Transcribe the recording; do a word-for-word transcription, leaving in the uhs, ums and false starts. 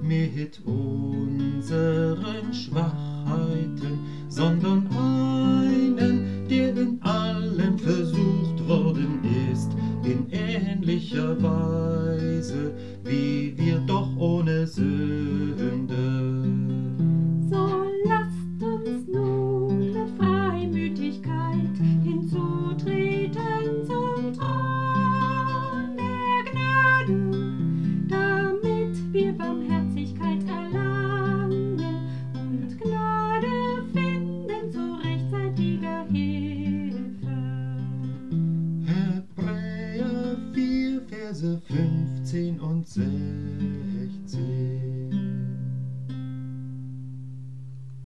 mit unseren Schwachheiten, sondern einen, der in allem versucht worden ist, in ähnlicher Weise wie